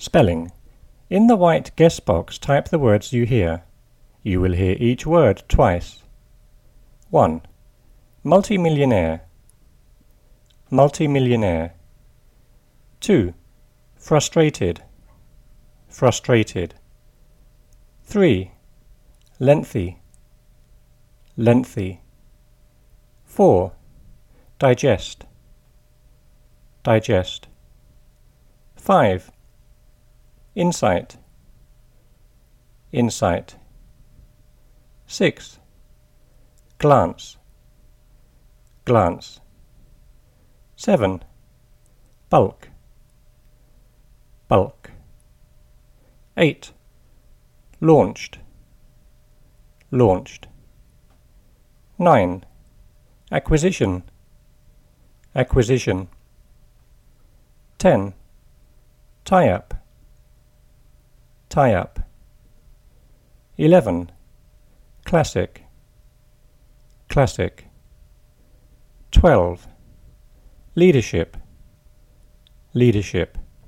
Spelling. In the white guess box, type the words you hear. You will hear each word twice. 1. Multimillionaire. Multimillionaire. 2. Frustrated. Frustrated. 3. Lengthy. Lengthy. 4. Digest. Digest. 5. Insight. Insight. 6. Glance. Glance. 7. Bulk. Bulk. 8. Launched. Launched. 9. Acquisition. Acquisition. 10. Tie-up. Tie-up. 11. Classic. Classic. 12. Leadership. Leadership.